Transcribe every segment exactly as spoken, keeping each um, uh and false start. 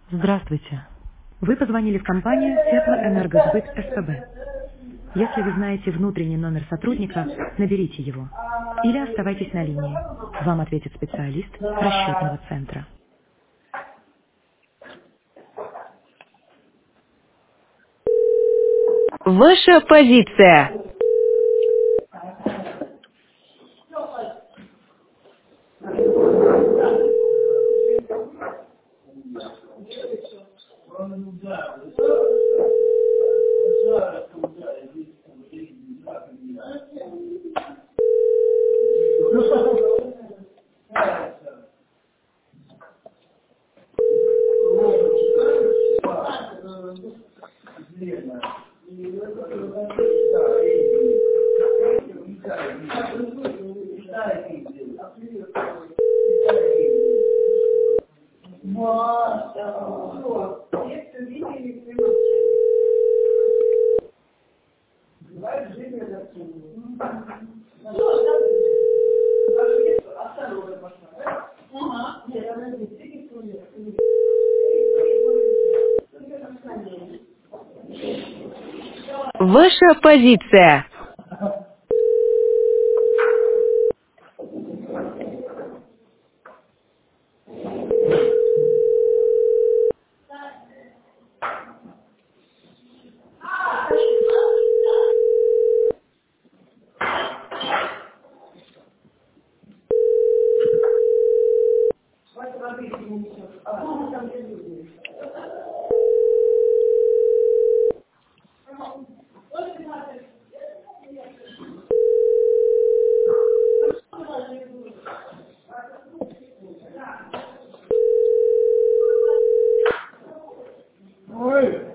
Здравствуйте. Вы позвонили в компанию Теплоэнергосбыт СПБ. Если вы знаете внутренний номер сотрудника, наберите его. Или оставайтесь на линии. Вам ответит специалист расчетного центра. Ваша позиция. Ваша позиция. Ой,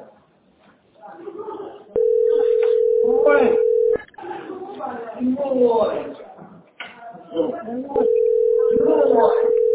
ой, ой, ой.